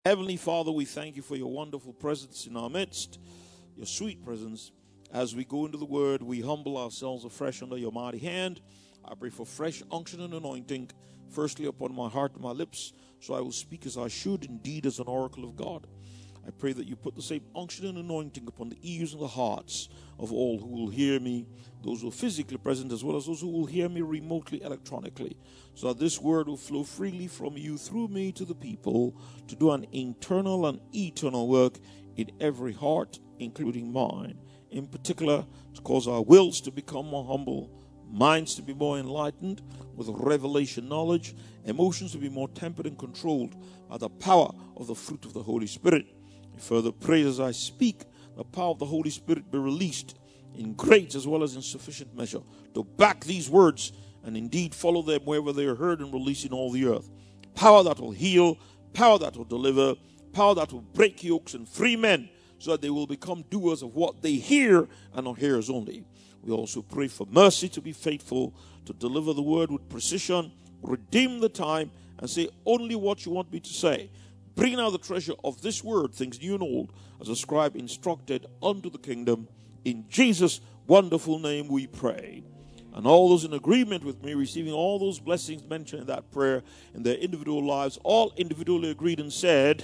Heavenly Father, we thank you for your wonderful presence in our midst, your sweet presence. As we go into the word, we humble ourselves afresh under your mighty hand. I pray for fresh unction and anointing, firstly upon my heart and my lips, so I will speak as I should, indeed as an oracle of God. I pray that you put the same unction and anointing upon the ears and the hearts of all who will hear me, those who are physically present as well as those who will hear me remotely, electronically, so that this word will flow freely from you through me to the people to do an internal and eternal work in every heart, including mine. In particular, to cause our wills to become more humble, minds to be more enlightened with revelation knowledge, emotions to be more tempered and controlled by the power of the fruit of the Holy Spirit. Further, pray as I speak, the power of the Holy Spirit be released in great as well as in sufficient measure to back these words and indeed follow them wherever they are heard and released in all the earth. Power that will heal, power that will deliver, power that will break yokes and free men so that they will become doers of what they hear and not hearers only. We also pray for mercy to be faithful, to deliver the word with precision, redeem the time, and say only what you want me to say. Bring out the treasure of this word, things new and old, as a scribe instructed unto the kingdom. In Jesus' wonderful name we pray. And all those in agreement with me, receiving all those blessings mentioned in that prayer in their individual lives, all individually agreed and said,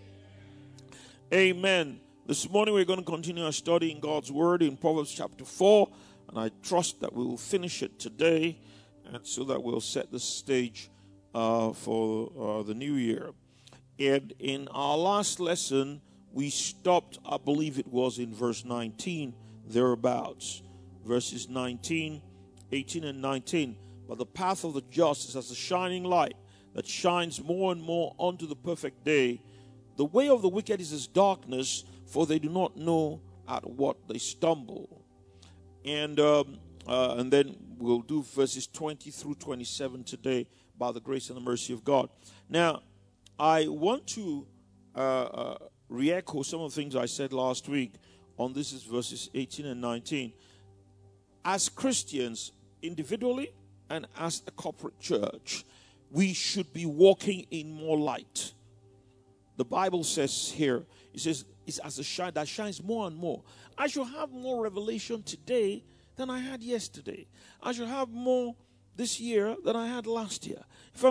Amen. This morning we're going to continue our study in God's word in Proverbs chapter 4. And I trust that we will finish it today, and so that we'll set the stage for the new year. And in our last lesson, we stopped, I believe it was in verse 19, thereabouts. Verses 19, 18, and 19. But the path of the just is as a shining light that shines more and more unto the perfect day. The way of the wicked is as darkness, for they do not know at what they stumble. And then we'll do verses 20 through 27 today by the grace and the mercy of God. Now, I want to re-echo some of the things I said last week on this is verses 18 and 19. As Christians, individually and as a corporate church, we should be walking in more light. The Bible says here, it says, it's as a shine that shines more and more. I should have more revelation today than I had yesterday. I should have more this year than I had last year.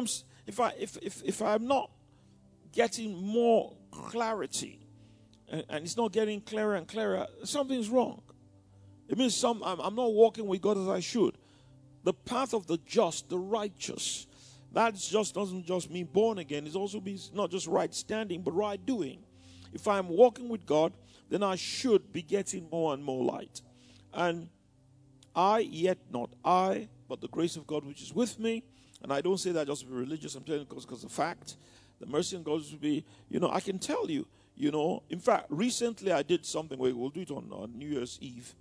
If I'm not getting more clarity, and it's not getting clearer and clearer, something's wrong. It means I'm not walking with God as I should. The path of the just, the righteous, that just doesn't just mean born again. It also means not just right standing, but right doing. If I'm walking with God, then I should be getting more and more light. And yet not I, but the grace of God which is with me. And I don't say that just to be religious. I'm telling you because the fact, the mercy of God will be, I can tell you, in fact, recently I did something where we'll do it on New Year's Eve.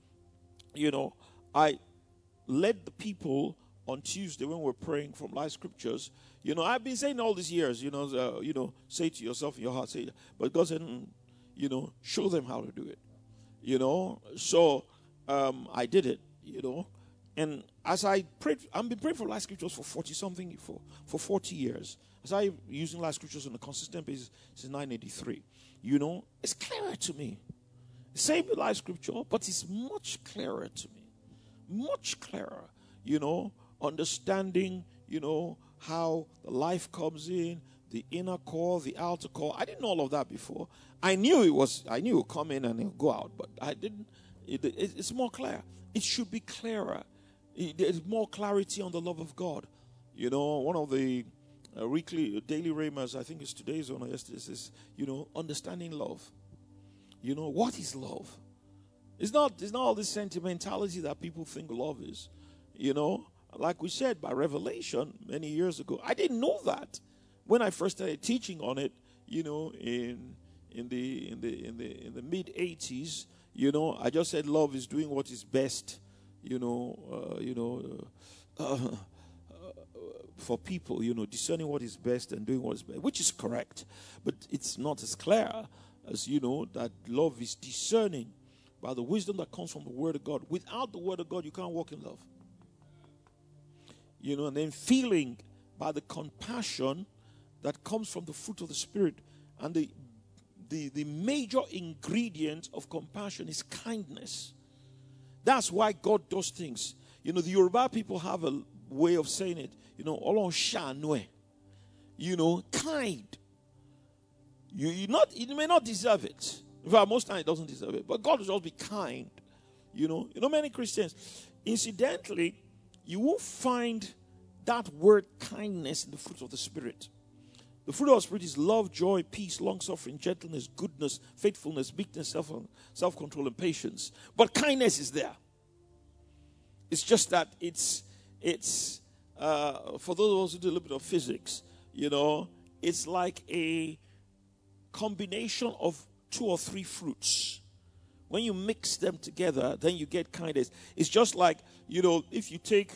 I led the people on Tuesday when we're praying from Life Scriptures. I've been saying all these years, say to yourself in your heart, but God said, show them how to do it. So I did it, And as I prayed, I've been praying for Life Scriptures for 40-something, for 40 years. As I'm using Life Scriptures on a consistent basis since 1983. It's clearer to me. Same Life Scripture, but it's much clearer to me. Much clearer, understanding, how the life comes in, the inner core, the outer core. I didn't know all of that before. I knew it would come in and it would go out, but I didn't. It's more clear. It should be clearer. There's more clarity on the love of God. One of the daily rhemas, I think it's today's one or yesterday's, is, understanding love. What is love? It's not all this sentimentality that people think love is. Like we said, by revelation many years ago. I didn't know that when I first started teaching on it, in the mid 80s. I just said love is doing what is best, for people, discerning what is best and doing what is best, which is correct. But it's not as clear as, that love is discerning by the wisdom that comes from the Word of God. Without the Word of God, you can't walk in love. And then feeling by the compassion that comes from the fruit of the Spirit And the major ingredient of compassion is kindness. That's why God does things. You know, the Yoruba people have a way of saying it. You know, Olorun ṣàánú ẹ. You know, kind. You may not deserve it. In fact, most times it doesn't deserve it. But God will just be kind. You know, many Christians, incidentally, you won't find that word kindness in the fruit of the Spirit. The fruit of the Spirit is love, joy, peace, long-suffering, gentleness, goodness, faithfulness, meekness, self-control, and patience. But kindness is there. It's just that it's for those of us who do a little bit of physics, you know, it's like a combination of 2 or 3 fruits. When you mix them together, then you get kindness. It's just like, you know, if you take,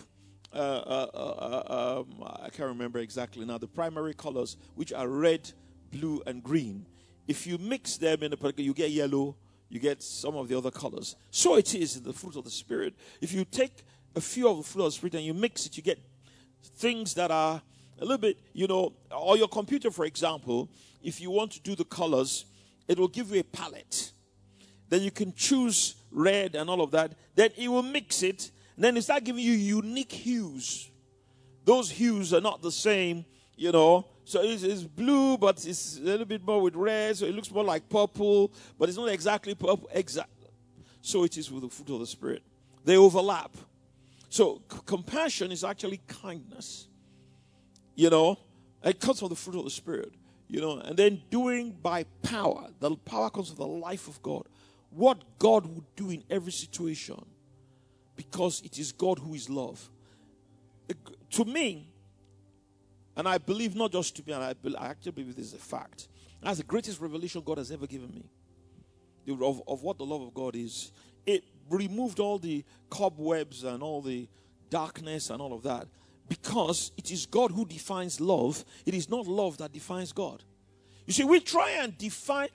I can't remember exactly now, the primary colors, which are red, blue, and green. If you mix them in a particular, you get yellow, you get some of the other colors. So it is in the fruit of the Spirit. If you take a few of the fruit of the Spirit and you mix it, you get things that are a little bit, you know, or your computer, for example, if you want to do the colors, it will give you a palette. Then you can choose red and all of that. Then it will mix it. And then it start giving you unique hues. Those hues are not the same, you know. So it's blue, but it's a little bit more with red. So it looks more like purple, but it's not exactly purple. Exactly. So it is with the fruit of the Spirit. They overlap. So compassion is actually kindness. You know, it comes from the fruit of the Spirit. You know, and then doing by power. The power comes from the life of God. What God would do in every situation. Because it is God who is love. To me, and I believe not just to me, and I actually believe this is a fact. That's the greatest revelation God has ever given me. Of what the love of God is. It removed all the cobwebs and all the darkness and all of that. Because it is God who defines love. It is not love that defines God. You see, we try and define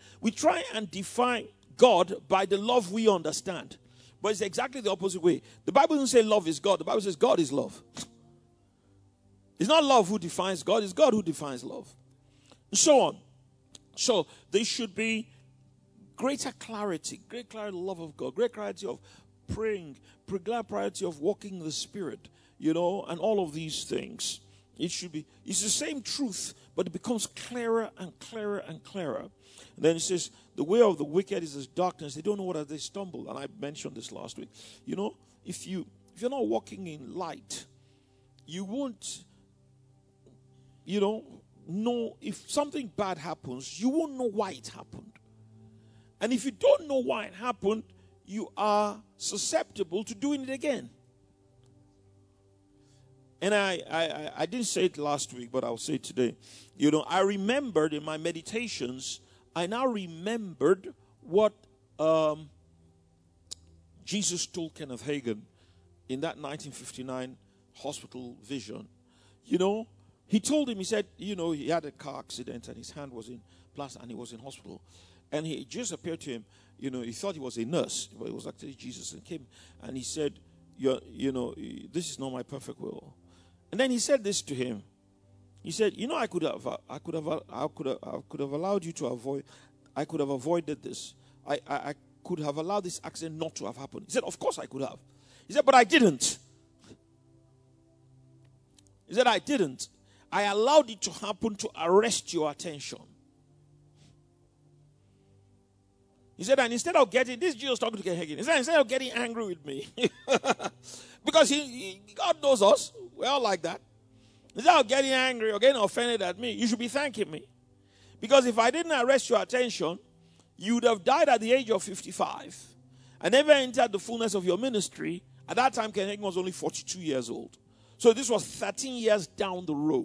God by the love we understand. But it's exactly the opposite way. The Bible doesn't say love is God. The Bible says God is love. It's not love who defines God. It's God who defines love. And so on. So there should be greater clarity of the love of God, great clarity of praying, great clarity of walking in the Spirit, you know, and all of these things. It's the same truth, but it becomes clearer and clearer and clearer. And then it says, the way of the wicked is as darkness. They don't know what they stumble. And I mentioned this last week. You know, if you're not walking in light, you won't, you know if something bad happens, you won't know why it happened. And if you don't know why it happened, you are susceptible to doing it again. And I didn't say it last week, but I'll say it today. You know, I remembered in my meditations, I now remembered what Jesus told Kenneth Hagin in that 1959 hospital vision. You know, he told him, he said, you know, he had a car accident and his hand was in plaster and he was in hospital. And he just appeared to him, you know, he thought he was a nurse, but it was actually Jesus, and came and he said, you know, this is not my perfect will. And then he said this to him. He said, you know, I could have allowed you to avoid. I could have avoided this. I could have allowed this accident not to have happened. He said, of course I could have. He said, but I didn't. He said, I didn't. I allowed it to happen to arrest your attention. He said, and instead of getting, this Jesus talking to Ken Hagin, he said, instead of getting angry with me, because God knows us, we're all like that. Instead of getting angry or getting offended at me, you should be thanking me. Because if I didn't arrest your attention, you would have died at the age of 55 and never entered the fullness of your ministry. At that time, Ken Hagin was only 42 years old. So this was 13 years down the road.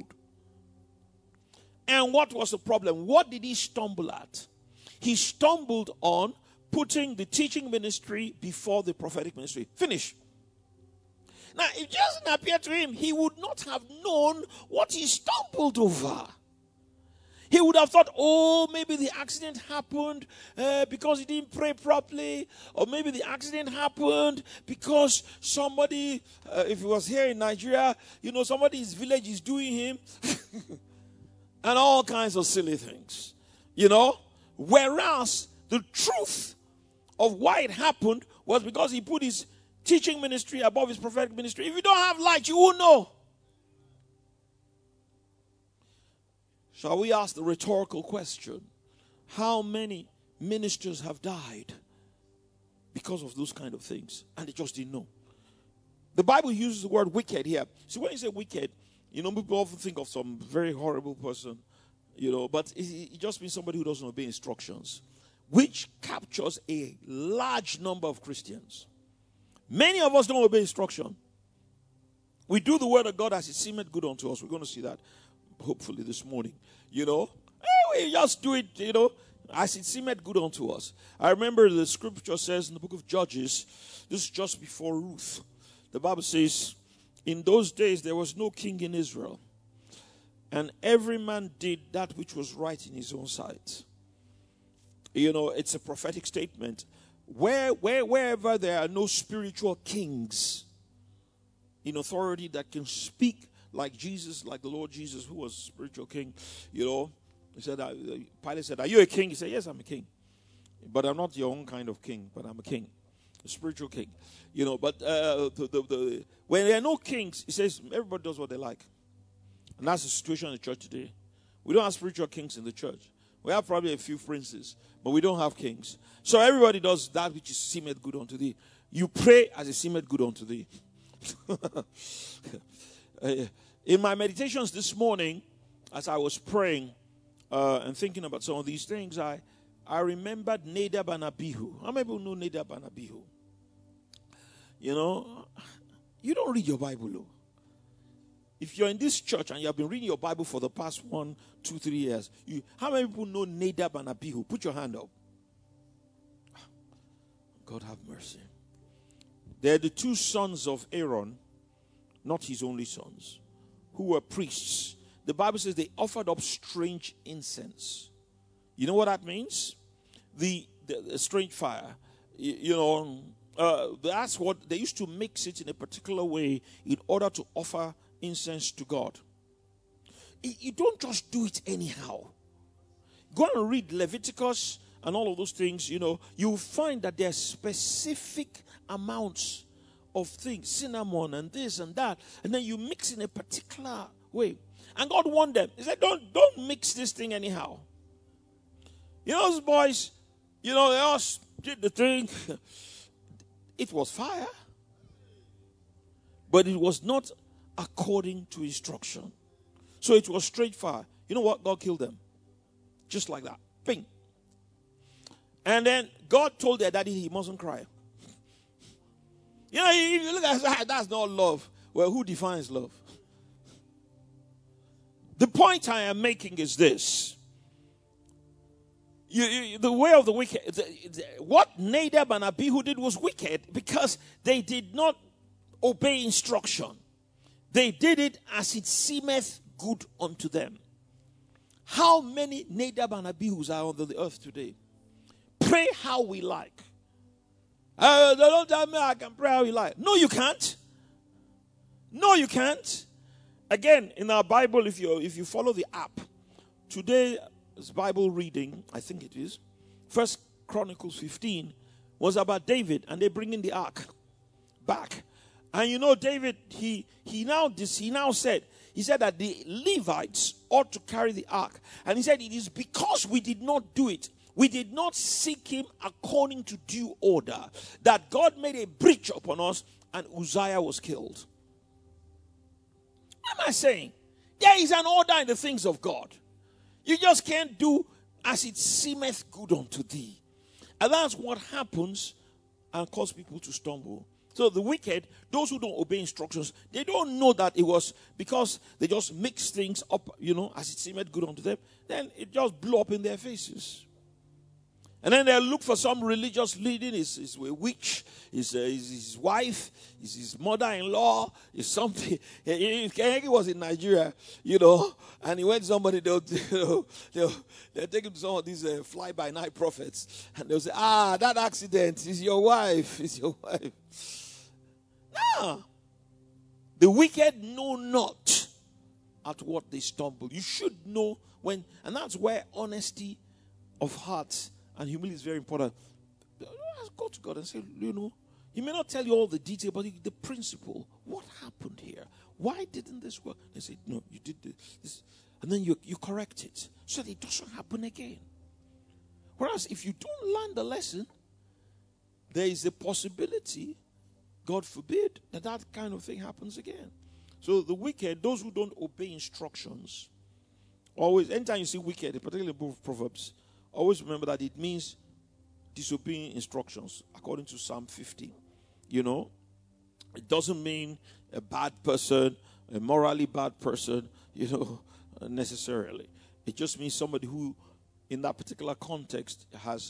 And what was the problem? What did he stumble at? He stumbled on putting the teaching ministry before the prophetic ministry. Finish. Now, if Jesus didn't appear to him, he would not have known what he stumbled over. He would have thought, oh, maybe the accident happened because he didn't pray properly. Or maybe the accident happened because somebody, if he was here in Nigeria, you know, somebody's village is doing him. And all kinds of silly things. You know? Whereas the truth of why it happened was because he put his teaching ministry above his prophetic ministry. If you don't have light, you won't know. Shall we ask the rhetorical question? How many ministers have died because of those kind of things? And they just didn't know. The Bible uses the word wicked here. See, when you say wicked, you know, people often think of some very horrible person, you know, but it just means somebody who doesn't obey instructions, which captures a large number of Christians. Many of us don't obey instruction. We do the word of God as it seemeth good unto us. We're going to see that hopefully this morning. You know, we just do it, you know, as it seemeth good unto us. I remember the scripture says in the book of Judges, this is just before Ruth. The Bible says, in those days there was no king in Israel, and every man did that which was right in his own sight. You know, it's a prophetic statement. Wherever there are no spiritual kings in authority that can speak like Jesus, like the Lord Jesus, who was a spiritual king, you know, he said, Pilate said, are you a king? He said, yes, I'm a king. But I'm not your own kind of king, but I'm a king, a spiritual king. You know, but when there are no kings, he says, everybody does what they like. And that's the situation in the church today. We don't have spiritual kings in the church. We have probably a few princes, but we don't have kings. So everybody does that which is seemeth good unto thee. You pray as it seemeth good unto thee. In my meditations this morning, as I was praying and thinking about some of these things, I remembered Nadab and Abihu. How many people know Nadab and Abihu? You know, you don't read your Bible, though. If you're in this church and you have been reading your Bible for the past 1, 2, 3 years, how many people know Nadab and Abihu? Put your hand up. God have mercy. They're the two sons of Aaron, not his only sons, who were priests. The Bible says they offered up strange incense. You know what that means? The strange fire. You know, that's what they used to mix it in a particular way in order to offer incense to God. You don't just do it anyhow. Go and read Leviticus and all of those things. You know, you'll find that there are specific amounts of things, cinnamon and this and that, and then you mix in a particular way. And God warned them. He said, don't mix this thing anyhow. You know, those boys, you know, they all did the thing. It was fire, but it was not according to instruction. So it was straight fire. You know what? God killed them. Just like that. Bing. And then God told their daddy he mustn't cry. You know, if you look at that, that's not love. Well, who defines love? The point I am making is this. The way of the wicked, what Nadab and Abihu did was wicked because they did not obey instruction. They did it as it seemeth good unto them. How many Nadab and Abihus are on the earth today? Pray how we like. Don't tell me I can pray how we like. No, you can't. No, you can't. Again, in our Bible, if you follow the app, today's Bible reading, I think it is, 1 Chronicles 15, was about David, and they bring in the ark back. And you know, David, he said that the Levites ought to carry the ark. And he said, it is because we did not do it, we did not seek him according to due order, that God made a breach upon us and Uzziah was killed. What am I saying? There is an order in the things of God. You just can't do as it seemeth good unto thee. And that's what happens and cause people to stumble. So the wicked, those who don't obey instructions, they don't know that it was because they just mix things up, you know, as it seemed good unto them. Then it just blew up in their faces. And then they'll look for some religious leading. Is a witch, is his wife, is his mother-in-law, is something. He was in Nigeria, you know, and he went to somebody, they'll take him to some of these fly-by-night prophets, and they'll say, that accident is your wife, is your wife. No. The wicked know not at what they stumble. You should know when, and that's where honesty of heart and humility is very important. Go to God and say, He may not tell you all the detail, but the principle. What happened here? Why didn't this work? They say, no, you did this. And then you correct it so that it doesn't happen again. Whereas if you don't learn the lesson, there is a possibility, God forbid, that kind of thing happens again. So the wicked, those who don't obey instructions, always, anytime you see wicked, particularly in both Proverbs, always remember that it means disobeying instructions, according to Psalm 50. It doesn't mean a bad person, a morally bad person, necessarily. It just means somebody who, in that particular context, has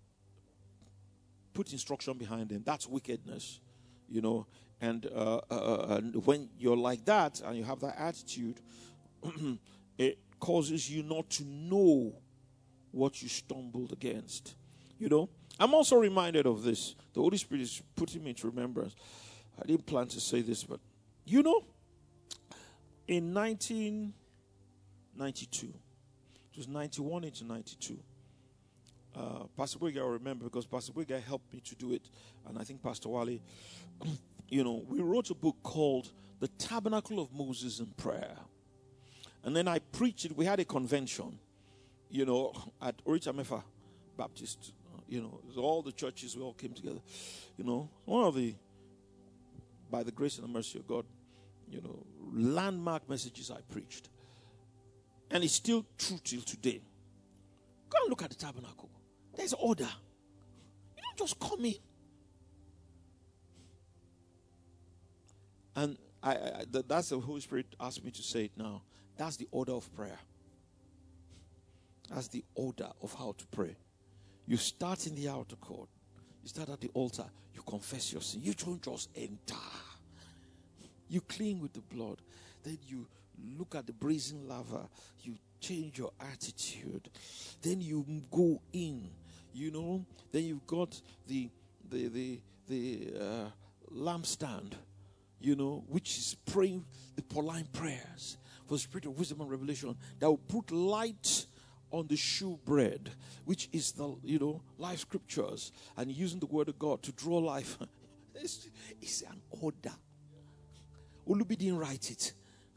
put instruction behind them. That's wickedness, And when you're like that and you have that attitude, it causes you not to know what you stumbled against. I'm also reminded of this. The Holy Spirit is putting me into remembrance. I didn't plan to say this, but in 1992, it was 91 into 92. Pastor Wigga, I remember because Pastor Wigga helped me to do it, and I think Pastor Wale, we wrote a book called The Tabernacle of Moses in Prayer. And then I preached it. We had a convention, at Orita Mefa Baptist. All the churches, we all came together. One of the, by the grace and the mercy of God, landmark messages I preached. And it's still true till today. Go and look at the tabernacle. There's order. You don't just come in. And that's the Holy Spirit asked me to say it now. That's the order of prayer. That's the order of how to pray. You start in the outer court. You start at the altar. You confess your sin. You don't just enter. You clean with the blood. Then you look at the brazen laver. You change your attitude. Then you go in. Then you've got the lampstand, which is praying the Pauline prayers for the spirit of wisdom and revelation that will put light on the shewbread, which is the, life scriptures, and using the word of God to draw life. It's an order. Olubi didn't write it.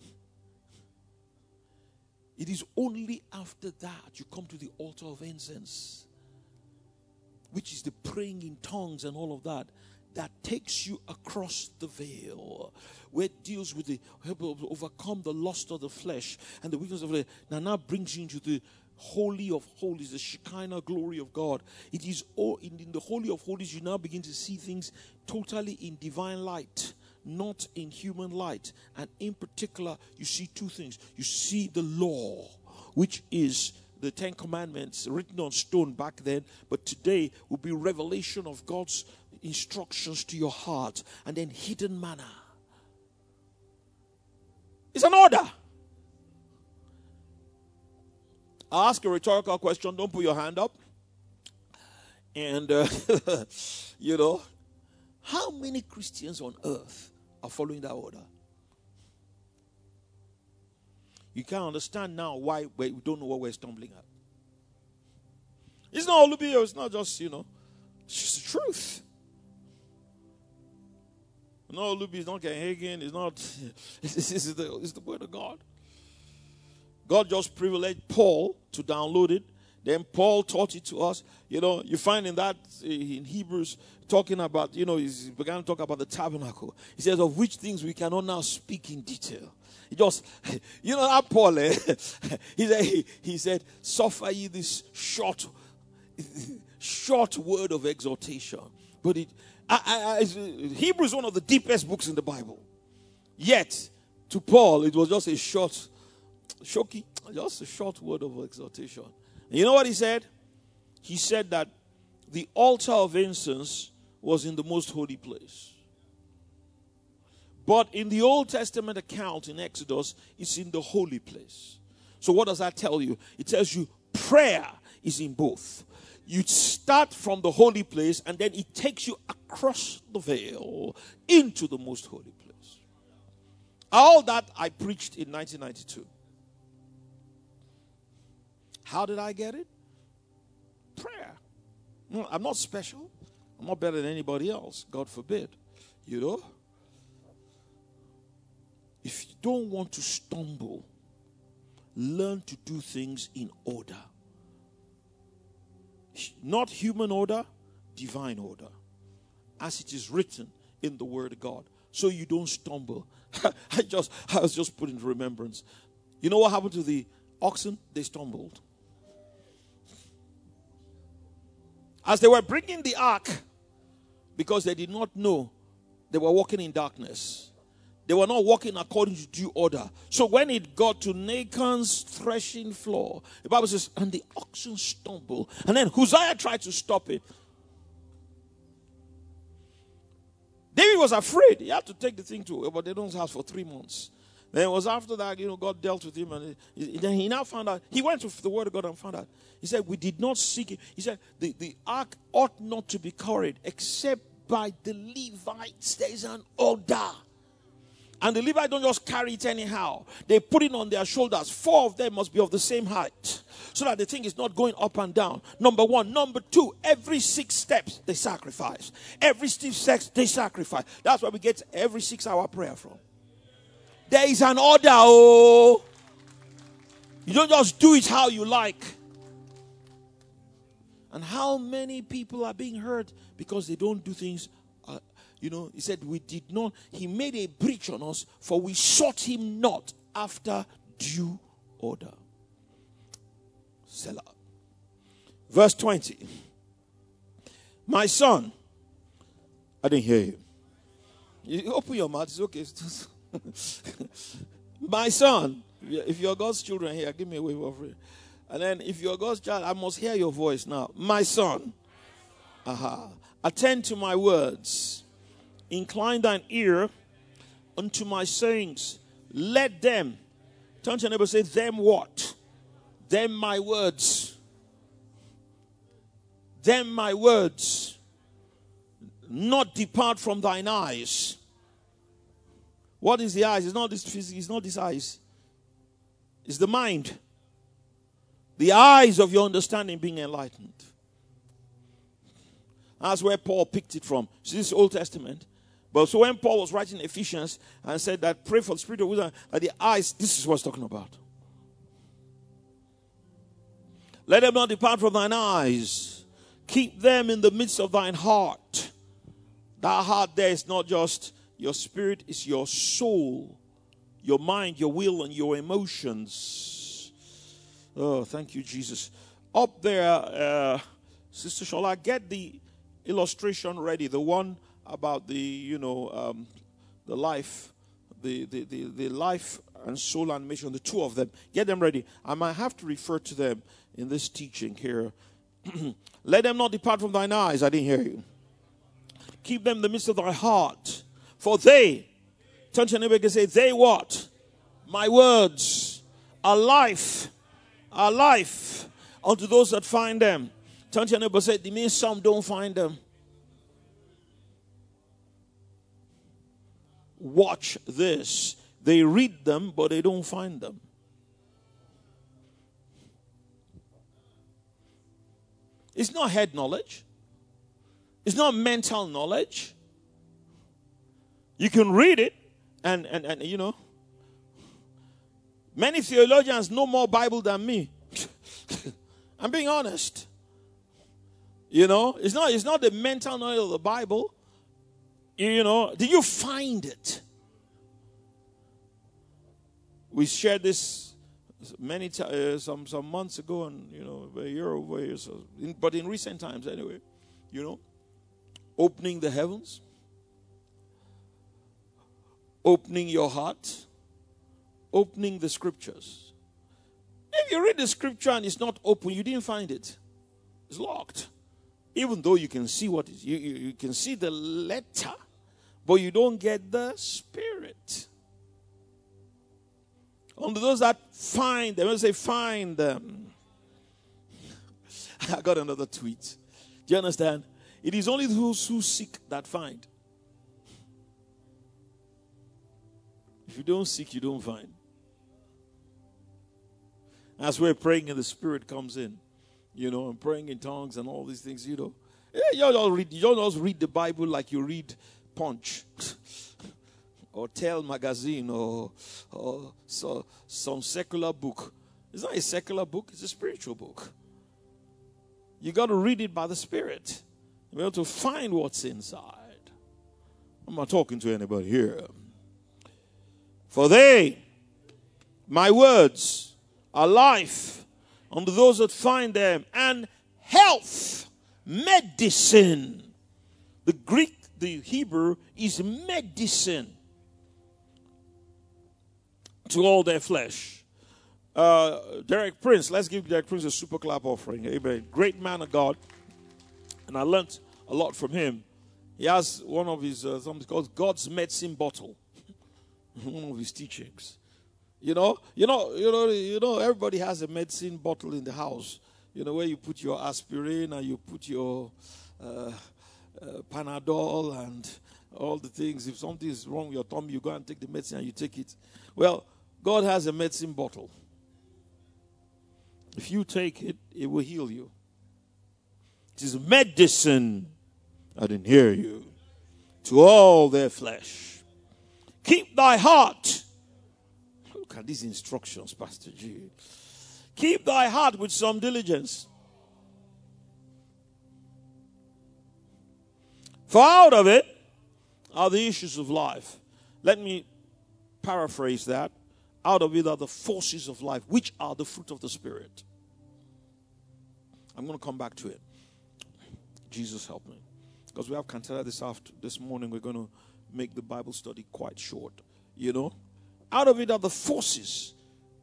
It is only after that you come to the altar of incense, which is the praying in tongues and all of that, that takes you across the veil, where it deals with the help to overcome the lust of the flesh and the weakness of the now brings you into the Holy of Holies, the Shekinah glory of God. It is all in the Holy of Holies. You now begin to see things totally in divine light, not in human light. And in particular, you see two things. You see the law, which is the Ten Commandments written on stone back then, but today will be revelation of God's instructions to your heart, and then hidden manna. It's an order. I'll ask a rhetorical question. Don't put your hand up. And, how many Christians on earth are following that order? You can't understand now why we don't know what we're stumbling at. It's not Olubio. It's not just, it's just the truth. No, Olubi is not Hagen. It's not. It's the word of God. God just privileged Paul to download it. Then Paul taught it to us. You find in that in Hebrews talking about, he began to talk about the tabernacle. He says, of which things we cannot now speak in detail. He just, that Paul, he said, suffer ye this short word of exhortation. But Hebrews is one of the deepest books in the Bible. Yet, to Paul, it was just a short word of exhortation. And you know what he said? He said that the altar of incense was in the most holy place. But in the Old Testament account in Exodus, it's in the holy place. So what does that tell you? It tells you prayer is in both. You start from the holy place, and then it takes you across the veil into the most holy place. All that I preached in 1992. How did I get it? No, I'm not special. I'm not better than anybody else. God forbid. You know? If you don't want to stumble, learn to do things in order. Not human order, divine order. As it is written in the Word of God. So you don't stumble. I was just put into remembrance. You know what happened to the oxen? They stumbled. As they were bringing the ark, because they did not know, they were walking in darkness. They were not walking according to due order. So when it got to Nachon's threshing floor, the Bible says, and the oxen stumbled. And then Uzziah tried to stop it. David was afraid. He had to take the thing to Obed-Edom's house for 3 months. Then it was after that, God dealt with him. And then he now found out. He went to the Word of God and found out. He said, we did not seek it. He said, the ark ought not to be carried except by the Levites. There is an order. And the Levites don't just carry it anyhow. They put it on their shoulders. 4 of them must be of the same height. So that the thing is not going up and down. Number 1. Number 2, every 6 steps, they sacrifice. Every 6 steps, they sacrifice. That's where we get every 6-hour prayer from. There is an order, oh. You don't just do it how you like. And how many people are being hurt because they don't do things. He said, we did not. He made a breach on us, for we sought him not after due order. Selah. Verse 20. My son. I didn't hear you. You open your mouth. It's okay. My son. If you're God's children here, give me a wave of it. And then if you're God's child, I must hear your voice now. My son. Attend to my words. Incline thine ear unto my sayings. Let them. Turn to your neighbor and say, them what? Them my words. Them my words. Not depart from thine eyes. What is the eyes? It's not this physical, it's not this eyes. It's the mind. The eyes of your understanding being enlightened. That's where Paul picked it from. See, this is Old Testament. But so when Paul was writing Ephesians and said that pray for the spirit of wisdom, that the eyes, this is what he's talking about. Let them not depart from thine eyes. Keep them in the midst of thine heart. That heart there is not just your spirit, it's your soul, your mind, your will, and your emotions. Oh, thank you, Jesus. Up there, Sister Shola, get the illustration ready. The one about the life, the life and soul animation, the 2 of them. Get them ready. I might have to refer to them in this teaching here. Let them not depart from thine eyes. I didn't hear you. Keep them in the midst of thy heart. For they, turn to your neighbor and say, they what? My words are life unto those that find them. Turn to your neighbor and say, it means some don't find them. Watch this. They read them, but they don't find them. It's not head knowledge. It's not mental knowledge. You can read it, and many theologians know more Bible than me. I'm being honest. It's not the mental knowledge of the Bible. Did you find it? We shared this many times, some months ago, and a year over here. So, but in recent times, anyway, opening the heavens, opening your heart, opening the scriptures. If you read the scripture and it's not open, you didn't find it. It's locked. Even though you can see what it is, you can see the letter, but you don't get the spirit. Only those that find them, when I say find them. I got another tweet. Do you understand? It is only those who seek that find. If you don't seek, you don't find. That's where praying in the spirit comes in. and praying in tongues and all these things, Yeah, you don't just read the Bible like you read Punch or Tell magazine or some secular book. It's not a secular book, it's a spiritual book. You got to read it by the Spirit. Be able to find what's inside. I'm not talking to anybody here. For my words, are life unto those that find them, and health, medicine. The Greek, the Hebrew is medicine to all their flesh. Derek Prince, let's give Derek Prince a super clap offering. Amen. Great man of God. And I learned a lot from him. He has one of his, something called God's medicine bottle. One of his teachings. Everybody has a medicine bottle in the house. Where you put your aspirin and you put your Panadol and all the things. If something is wrong with your tummy, you go and take the medicine and you take it. Well, God has a medicine bottle. If you take it, it will heal you. It is medicine, I didn't hear you, to all their flesh. Keep thy heart. Look at these instructions, Pastor G. Keep thy heart with some diligence. For out of it are the issues of life. Let me paraphrase that. Out of it are the forces of life, which are the fruit of the Spirit. I'm going to come back to it. Jesus help me. Because we have cantata this morning. We're going to make the Bible study quite short. Out of it are the forces.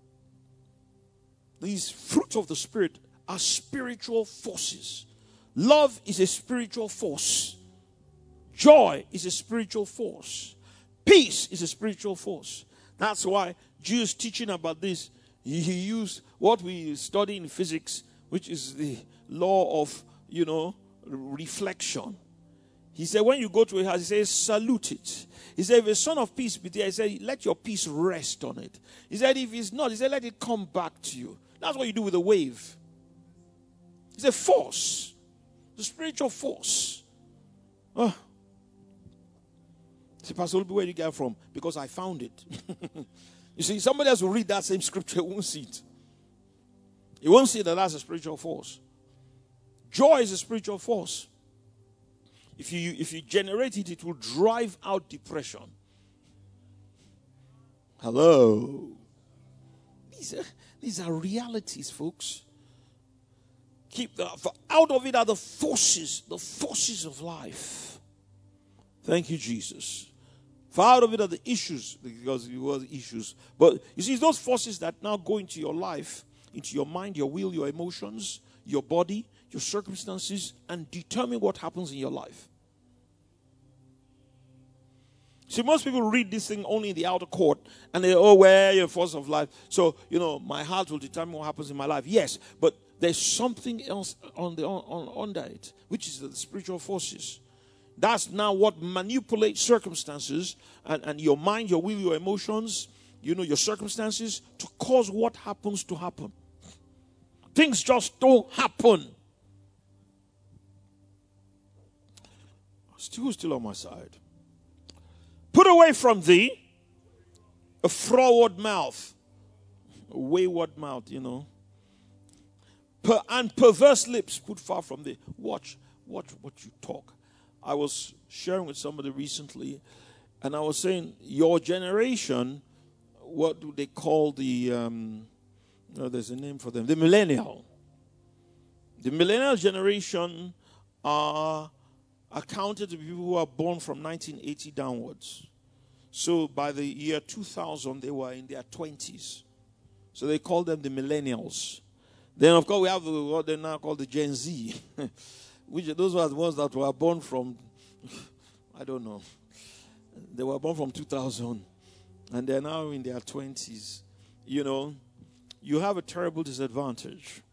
These fruits of the Spirit are spiritual forces. Love is a spiritual force. Joy is a spiritual force. Peace is a spiritual force. That's why Jews teaching about this, he used what we study in physics, which is the law of, reflection. He said, when you go to a house, he says, salute it. He said, if a son of peace be there, he said, let your peace rest on it. He said, if it's not, he said, let it come back to you. That's what you do with a wave. It's a force. It's a spiritual force. Oh. See, Pastor Olubi, where did you get it from? Because I found it. You see, somebody else will read that same scripture, won't see it. He won't see that that's a spiritual force. Joy is a spiritual force. If you generate it, it will drive out depression. Hello. These are realities, folks. For out of it are the forces of life. Thank you, Jesus. For out of it are the issues, because it was issues. But you see, those forces that now go into your life, into your mind, your will, your emotions, your body, your circumstances, and determine what happens in your life. See, most people read this thing only in the outer court, and they, where your force of life. So, my heart will determine what happens in my life. Yes, but there's something else under it, which is the spiritual forces. That's now what manipulates circumstances and your mind, your will, your emotions, your circumstances to cause what happens to happen. Things just don't happen. Still on my side. Put away from thee a froward mouth, a wayward mouth, and perverse lips put far from thee. Watch what you talk. I was sharing with somebody recently, and I was saying, your generation, what do they call the, there's a name for them, the millennial. The millennial generation are accounted to be people who are born from 1980 downwards. So by the year 2000, they were in their 20s. So they call them the millennials. Then, of course, we have what they now call the Gen Z. Which those were the ones that were born from, I don't know. They were born from 2000. And they're now in their 20s. You have a terrible disadvantage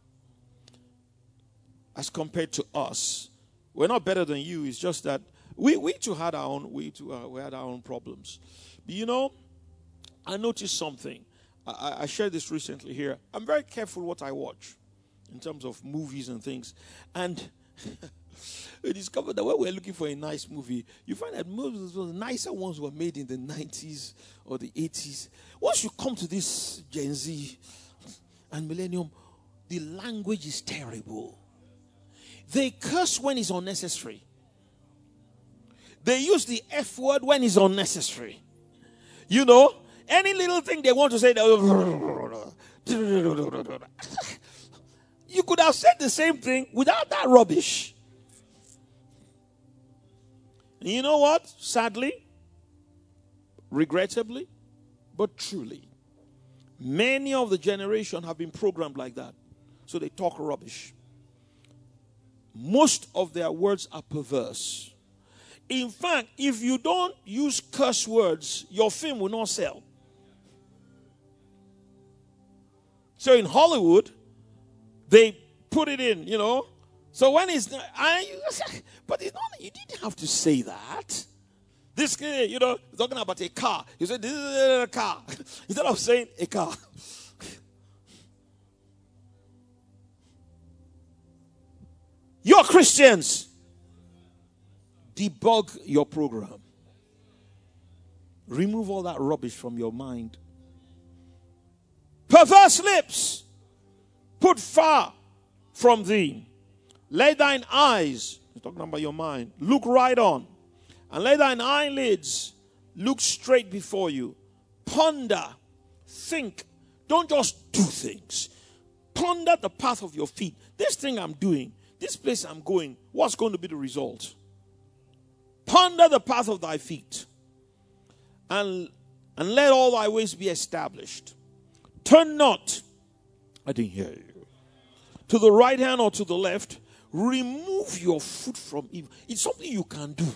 as compared to us. We're not better than you. It's just that we too had our own. We had our own problems. But I noticed something. I shared this recently here. I'm very careful what I watch. in terms of movies and things. And we discovered that when we're looking for a nice movie, you find that most of the nicer ones were made in the 90s or the 80s. Once you come to this Gen Z and Millennium, the language is terrible. They curse when it's unnecessary. They use the F word when it's unnecessary. You know, any little thing they want to say, you could have said the same thing without that rubbish. And you know what? Sadly, regrettably, but truly, many of the generation have been programmed like that. So they talk rubbish. Most of their words are perverse. In fact, if you don't use curse words, your film will not sell. So in Hollywood, they put it in, you know. So when it's, but it's not, you didn't have to say that. This, you know, talking about a car. You said, this is a car. Instead of saying a car. You're Christians. Debug your program. Remove all that rubbish from your mind. Perverse lips, put far from thee. Let thine eyes, he's talking about your mind, look right on. And let thine eyelids look straight before you. Ponder, think. Don't just do things. Ponder the path of your feet. This thing I'm doing, this place I'm going, what's going to be the result? Ponder the path of thy feet, and let all thy ways be established. Turn not, I didn't hear you, to the right hand or to the left. Remove your foot from evil. It's something you can do.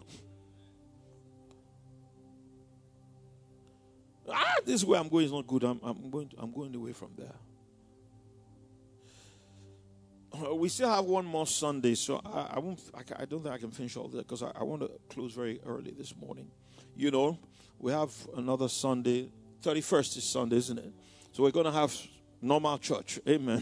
This way I'm going is not good. I'm going away from there. We still have one more Sunday, so I don't think I can finish all that because I want to close very early this morning. You know, we have another Sunday. 31st is Sunday, isn't it? So we're going to have normal church. Amen.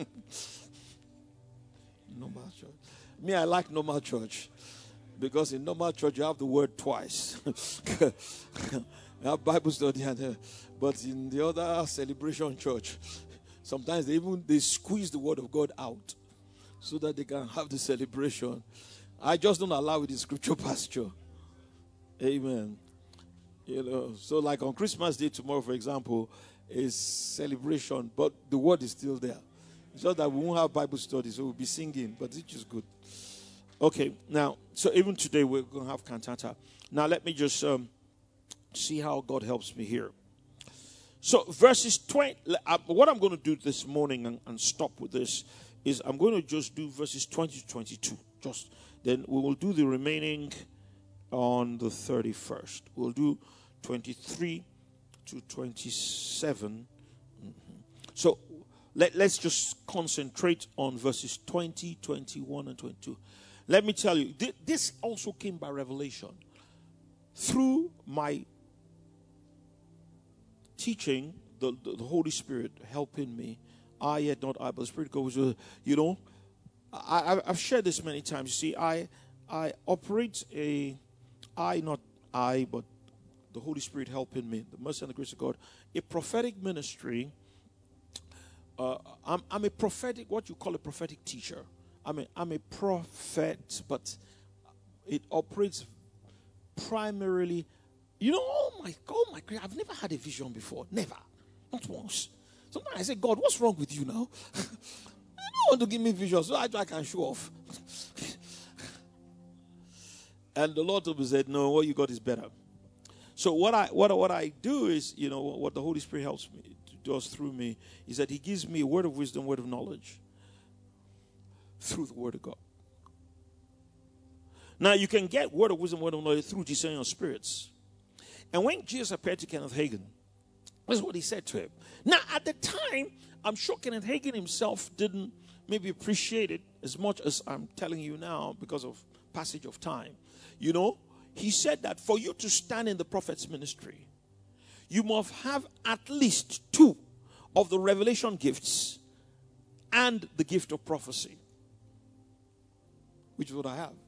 Normal church. Me, I like normal church because in normal church you have the word twice. You have Bible study, but in the other celebration church, sometimes they squeeze the word of God out so that they can have the celebration. I just don't allow it in scripture pasture. Amen. You know, so like on Christmas Day tomorrow, for example, is celebration, but the word is still there. It's just that we won't have Bible study, so we'll be singing, but it's just good. Okay, now, so even today we're going to have cantata. Now let me just see how God helps me here. So verses 20, what I'm going to do this morning and stop with this is I'm going to just do verses 20 to 22. Just then we will do the remaining on the 31st. We'll do 23 to 27. So let's just concentrate on verses 20, 21, and 22. Let me tell you, this also came by revelation. Through my teaching, the Holy Spirit helping me. I yet not I, but the Spirit goes, you know, I've shared this many times. You see, I operate not I, but the Holy Spirit helping me, the mercy and the grace of God, a prophetic ministry. I'm a prophetic, what you call a prophetic teacher. I'm a prophet, but it operates primarily. You know, oh my God, I've never had a vision before. Never. Not once. Sometimes I say, God, what's wrong with you now? You don't want to give me visions so I can show off. And the Lord said, no, what you got is better. So what I do is, you know, what the Holy Spirit helps me, does through me, is that He gives me a word of wisdom, word of knowledge, through the Word of God. Now, you can get word of wisdom, word of knowledge through discerning of spirits. And when Jesus appeared to Kenneth Hagin, this is what He said to him. Now, at the time, I'm sure Kenneth Hagin himself didn't maybe appreciate it as much as I'm telling you now because of passage of time. You know, he said that for you to stand in the prophet's ministry, you must have at least 2 of the revelation gifts and the gift of prophecy. Which is what I have.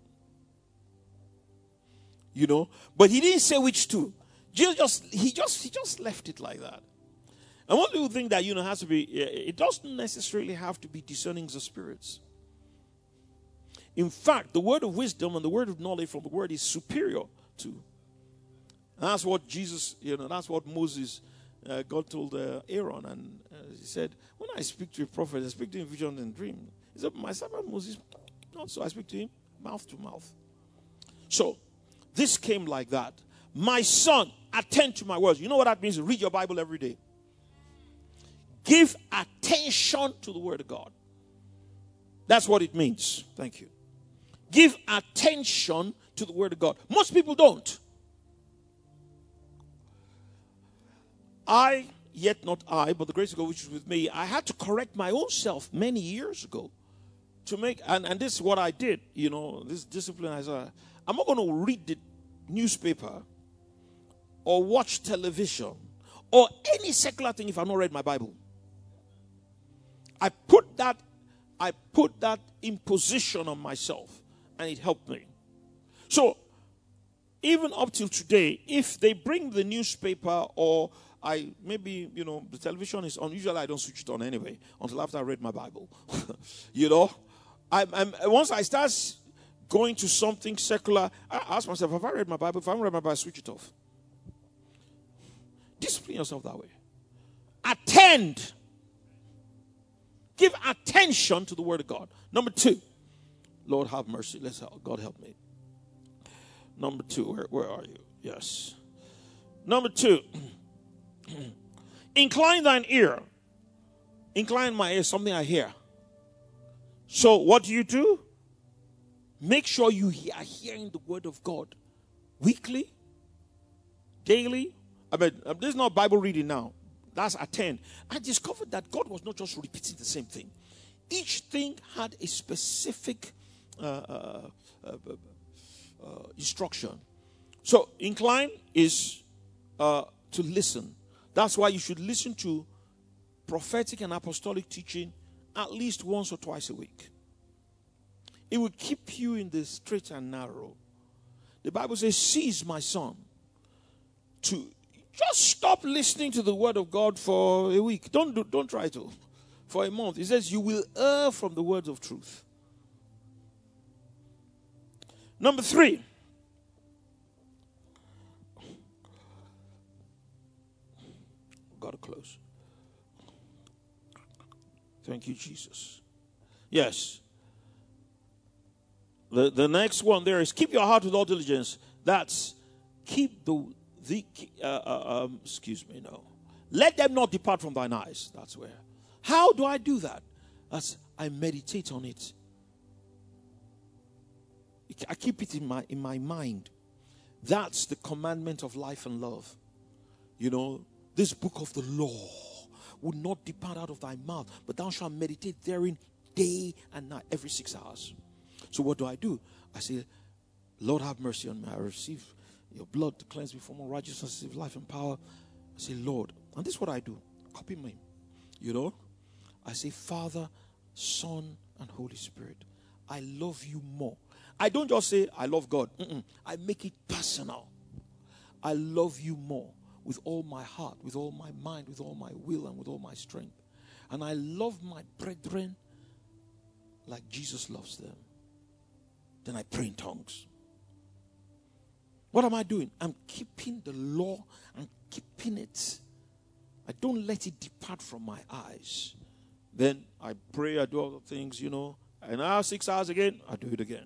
You know, but he didn't say which two. He just left it like that. And one little thing that, has to be, it doesn't necessarily have to be discerning the spirits. In fact, the word of wisdom and the word of knowledge from the word is superior to. And that's what Jesus, that's what Moses, God told Aaron. And he said, when I speak to a prophet, I speak to him in vision and dream. He said, my servant Moses, not so. I speak to him mouth to mouth. So, this came like that. My son, attend to my words. You know what that means? Read your Bible every day. Give attention to the word of God. That's what it means. Thank you. Give attention to the word of God. Most people don't. Yet not I, but the grace of God which is with me, I had to correct my own self many years ago to make, and this is what I did, this discipline. I said, I'm not going to read the newspaper or watch television or any secular thing if I've not read my Bible. I put that imposition on myself, and it helped me. So, even up till today, if they bring the newspaper or the television is on, usually I don't switch it on anyway until after I read my Bible. Once I start going to something secular, I ask myself, have I read my Bible? If I haven't read my Bible, I switch it off. Discipline yourself that way. Attend. Give attention to the word of God. Number 2. Lord have mercy. God help me. Number 2. Where are you? Yes. Number 2. Incline thine ear. Incline my ear, something I hear. So what do? Make sure you are hearing the word of God weekly, daily. This is not Bible reading now. That's attend. I discovered that God was not just repeating the same thing. Each thing had a specific instruction. So incline is to listen. That's why you should listen to prophetic and apostolic teaching at least once or twice a week. It will keep you in the straight and narrow. The Bible says, cease, my son, to just stop listening to the word of God for a week. Don't try to. For a month. It says, you will err from the words of truth. Number 3. Got to close. Thank you, Jesus. Yes. The next one there is keep your heart with all diligence. That's keep let them not depart from thine eyes. That's where. How do I do that? That's I meditate on it. I keep it in my mind. That's the commandment of life and love. This book of the law will not depart out of thy mouth, but thou shalt meditate therein day and night, every 6 hours. So what do? I say, Lord, have mercy on me. I receive your blood to cleanse me from all righteousness, life and power. I say, Lord, and this is what I do. Copy me. I say, Father, Son, and Holy Spirit, I love you more. I don't just say, I love God. I make it personal. I love you more with all my heart, with all my mind, with all my will, and with all my strength. And I love my brethren like Jesus loves them. Then I pray in tongues. What am I doing? I'm keeping the law and keeping it. I don't let it depart from my eyes. Then I pray, I do all the things, And now 6 hours again, I do it again.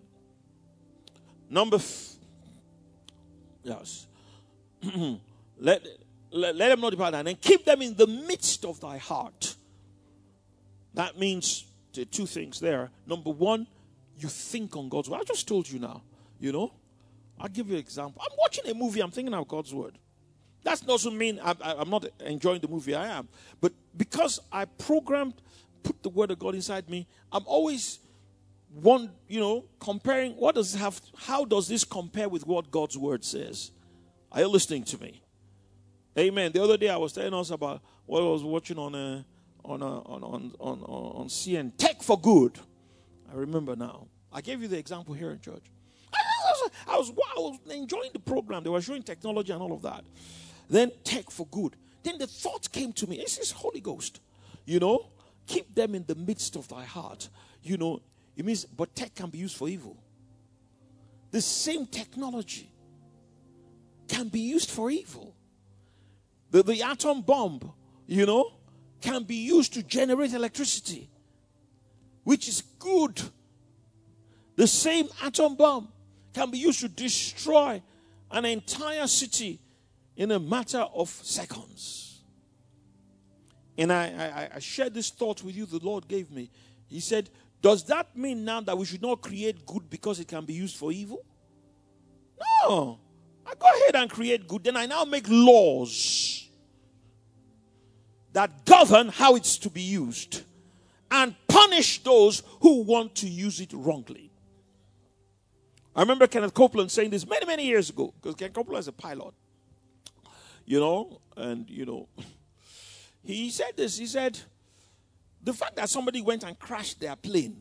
Yes. let them not depart, and then keep them in the midst of thy heart. That means two things there. Number 1, you think on God's word. I just told you now, I'll give you an example. I'm watching a movie, I'm thinking of God's word. That doesn't mean I'm not enjoying the movie, I am. But because I put the word of God inside me, I'm always comparing how does this compare with what God's word says? Are you listening to me? Amen. The other day I was telling us about what I was watching on on CN, Tech for Good. I remember now. I gave you the example here in church. I was enjoying the program. They were showing technology and all of that. Then Tech for Good. Then the thought came to me. This is Holy Ghost. Keep them in the midst of thy heart. It means, but tech can be used for evil. The same technology can be used for evil. The atom bomb, can be used to generate electricity, which is good. The same atom bomb can be used to destroy an entire city in a matter of seconds. And I shared this thought with you the Lord gave me. He said, does that mean now that we should not create good because it can be used for evil? No. I go ahead and create good. Then I now make laws that govern how it's to be used and punish those who want to use it wrongly. I remember Kenneth Copeland saying this many, many years ago, because Kenneth Copeland is a pilot. He said this. He said, the fact that somebody went and crashed their plane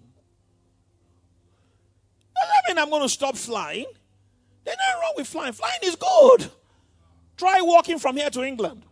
doesn't mean I'm going to stop flying. There's nothing wrong with flying. Flying is good. Try walking from here to England.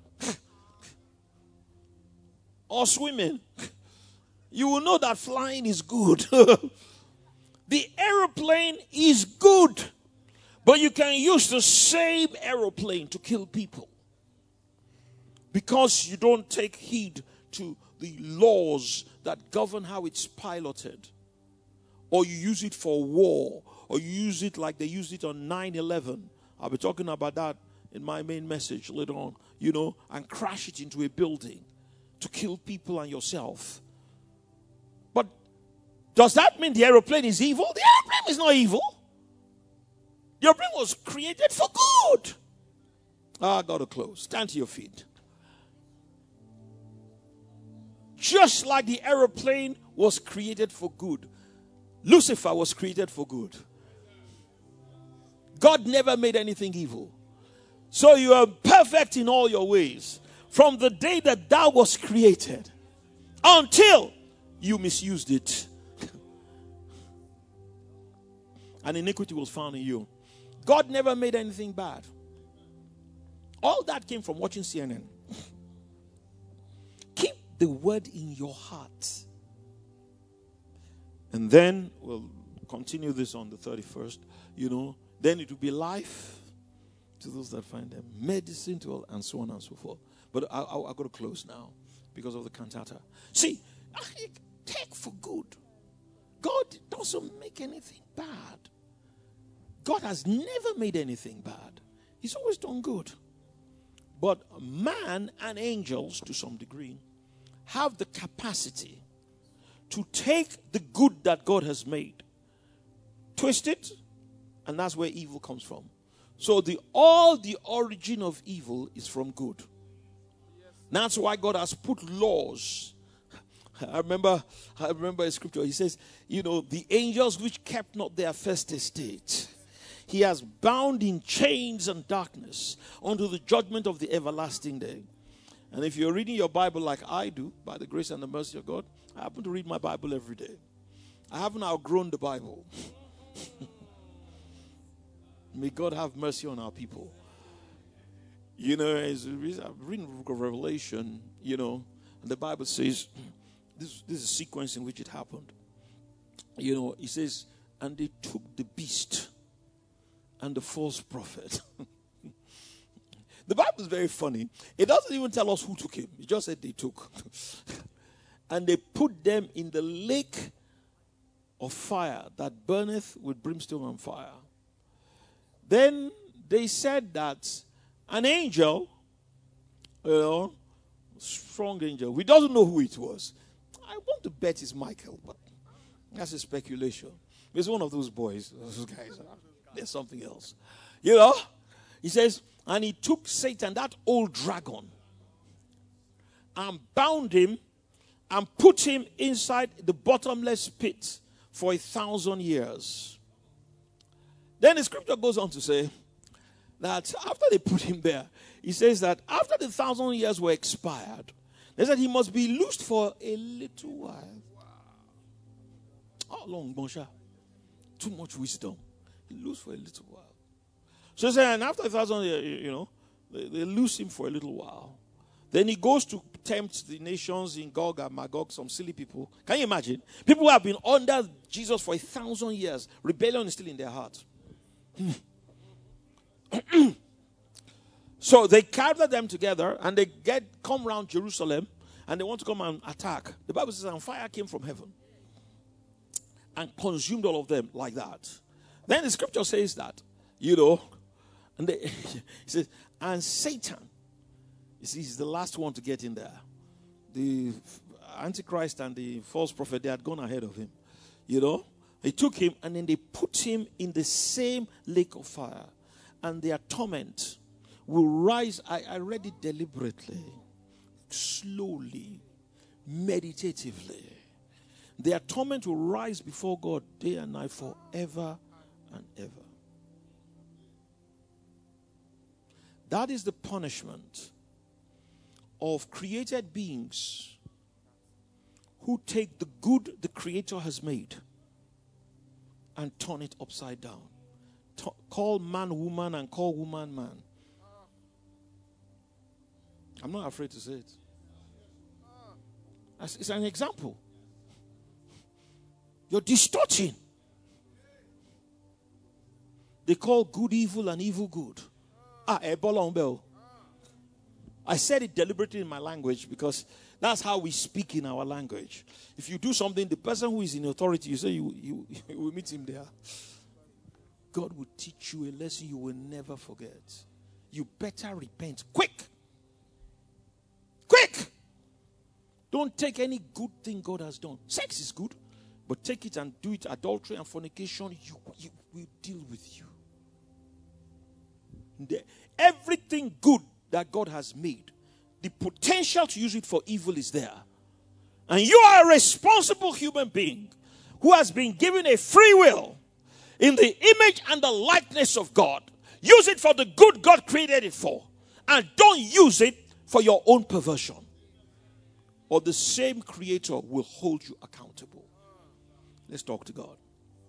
Or swimming. You will know that flying is good. The aeroplane is good. But you can use the same aeroplane to kill people. Because you don't take heed to the laws that govern how it's piloted. Or you use it for war. Or you use it like they used it on 9/11. I'll be talking about that in my main message later on. And crash it into a building to kill people and yourself. But does that mean the aeroplane is evil? The aeroplane is not evil. The aeroplane was created for good. I got to close. Stand to your feet. Just like the aeroplane was created for good, Lucifer was created for good. God never made anything evil. So you are perfect in all your ways from the day that thou was created until you misused it. And iniquity was found in you. God never made anything bad. All that came from watching CNN. Keep the word in your heart. And then we'll continue this on the 31st. Then it will be life to those that find them, medicine to all, and so on and so forth. But I've got to close now because of the cantata. See, Tech for Good. God doesn't make anything bad. God has never made anything bad. He's always done good. But man and angels, to some degree, have the capacity to take the good that God has made, twist it, and that's where evil comes from. So all the origin of evil is from good. That's why God has put laws. I remember a scripture. He says, the angels which kept not their first estate, he has bound in chains and darkness unto the judgment of the everlasting day. And if you're reading your Bible like I do, by the grace and the mercy of God, I happen to read my Bible every day. I haven't outgrown the Bible. May God have mercy on our people. I've reading the book of Revelation, and the Bible says, this is a sequence in which it happened. It says, and they took the beast and the false prophet. The Bible is very funny. It doesn't even tell us who took him. It just said they took. And they put them in the lake of fire that burneth with brimstone and fire. Then they said that an angel, strong angel, we doesn't know who it was. I want to bet it's Michael, but that's a speculation. It's one of those boys, those guys. There's something else. He says, and he took Satan, that old dragon, and bound him and put him inside the bottomless pit for 1,000 years. Then the scripture goes on to say that after they put him there, he says that after the 1,000 years were expired, They said he must be loosed for a little while. How long, Moshe? Too much wisdom. He loosed for a little while. So they said, and after 1,000 years, they loose him for a little while. Then he goes to tempt the nations in Gog and Magog, some silly people. Can you imagine? People who have been under Jesus for 1,000 years. Rebellion is still in their heart. So they gather them together and they come around Jerusalem and they want to come and attack. The Bible says, and fire came from heaven and consumed all of them like that. Then the scripture says that, and it says, and Satan, you see, he's the last one to get in there. The Antichrist and the false prophet, they had gone ahead of him. They took him and then they put him in the same lake of fire. And their torment will rise. I read it deliberately, slowly, meditatively. Their torment will rise before God day and night forever and ever. That is the punishment of created beings who take the good the Creator has made and turn it upside down. Call man woman and call woman man. I'm not afraid to say it. It's an example. You're distorting. They call good evil and evil good. I said it deliberately in my language because that's how we speak in our language. If you do something, the person who is in authority, you say you will meet him there. God will teach you a lesson you will never forget. You better repent. Quick! Quick! Don't take any good thing God has done. Sex is good, but take it and do it. Adultery and fornication, you will deal with you. Everything good that God has made, the potential to use it for evil is there. And you are a responsible human being who has been given a free will in the image and the likeness of God. Use it for the good God created it for. And don't use it for your own perversion. Or the same Creator will hold you accountable. Let's talk to God.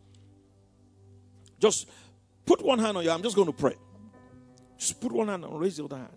Just put one hand on you. I'm just going to pray. Just put one hand and raise the other hand.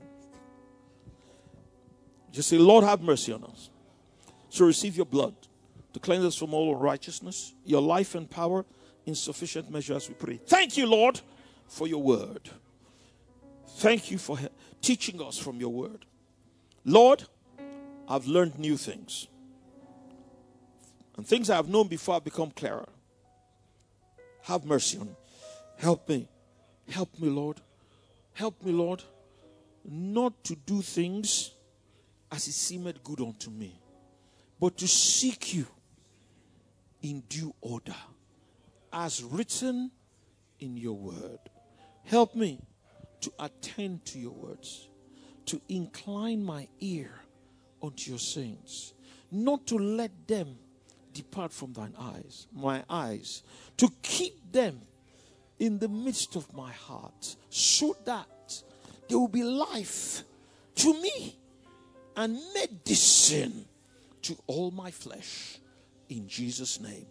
Just say, Lord, have mercy on us. So receive your blood to cleanse us from all unrighteousness, your life and power in sufficient measure as we pray. Thank you, Lord, for your word. Thank you for teaching us from your word. Lord, I've learned new things. And things I have known before have become clearer. Have mercy on me. Help me. Help me, Lord. Help me, Lord, not to do things as it seemed good unto me, but to seek you in due order, as written in your word. Help me to attend to your words, to incline my ear unto your sayings, not to let them depart from my eyes, to keep them in the midst of my heart, so that there will be life to me and medicine to all my flesh. In Jesus' name.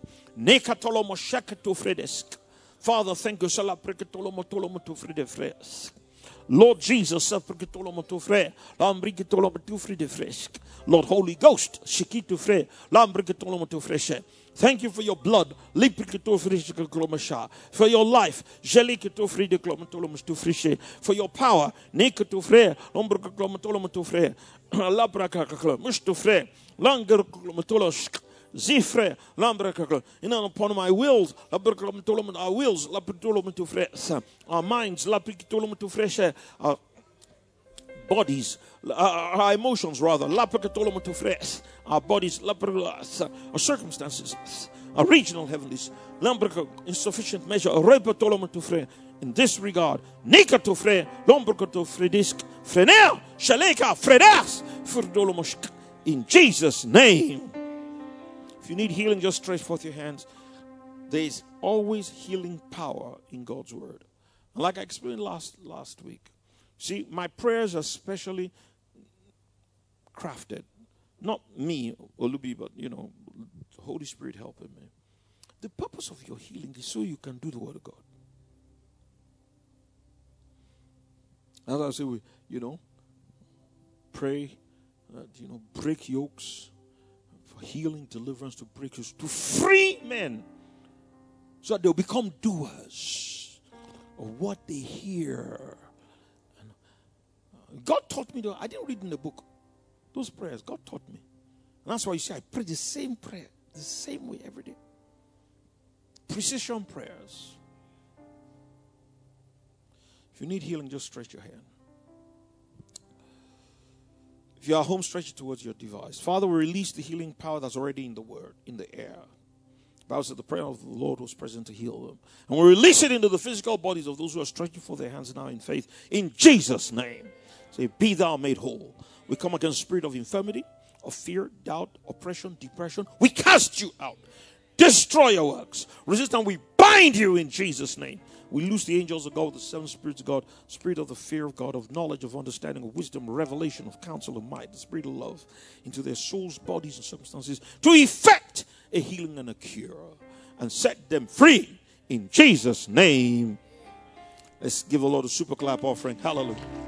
Father, thank you. Lord Jesus, Lord Holy Ghost, thank you for your blood, for your life, for your power, Zifre, upon my wills, our wills, our minds, our bodies, our emotions rather, our bodies, our circumstances, our regional heavenlies, in sufficient measure, in this regard, in Jesus' name. If you need healing, just stretch forth your hands. There is always healing power in God's word. And like I explained last week, see, my prayers are specially crafted Not me, Olubi, but, the Holy Spirit helping me. The purpose of your healing is so you can do the word of God. As I say, pray, break yokes, for healing, deliverance, to break yokes, to free men, so that they'll become doers of what they hear. And God taught me, I didn't read in the book, those prayers, God taught me. And that's why you see, I pray the same prayer, the same way every day. Precision prayers. If you need healing, just stretch your hand. If you are home, stretch it towards your device. Father, we release the healing power that's already in the word, in the air. The Bible said the prayer of the Lord was present to heal them. And we release it into the physical bodies of those who are stretching for their hands now in faith. In Jesus' name. Say, be thou made whole. We come against the spirit of infirmity, of fear, doubt, oppression, depression. We cast you out. Destroy your works. Resist and we bind you in Jesus' name. We loose the angels of God, the seven spirits of God, spirit of the fear of God, of knowledge, of understanding, of wisdom, revelation, of counsel, of might, the spirit of love, into their souls, bodies, and circumstances, to effect a healing and a cure, and set them free in Jesus' name. Let's give the Lord a super clap offering. Hallelujah.